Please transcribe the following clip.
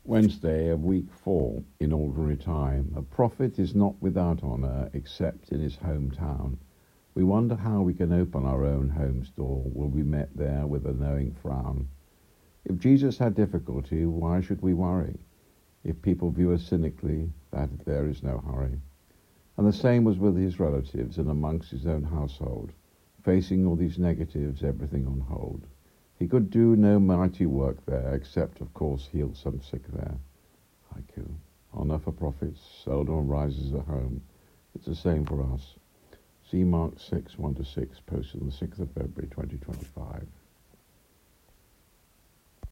Wednesday of week 4 in ordinary time. A prophet is not without honour except in his hometown. We wonder how we can open our own home's door. Will be met there with a knowing frown. If Jesus had difficulty, why should we worry? If people view us cynically, that there is no hurry. And the same was with his relatives and amongst his own household. Facing all these negatives, everything on hold. He could do no mighty work there, except, of course, heal some sick there. Haiku. Honour for prophets seldom rises at home. It's the same for us. See Mark 6, 1-6, posted on the 6th of February 2025.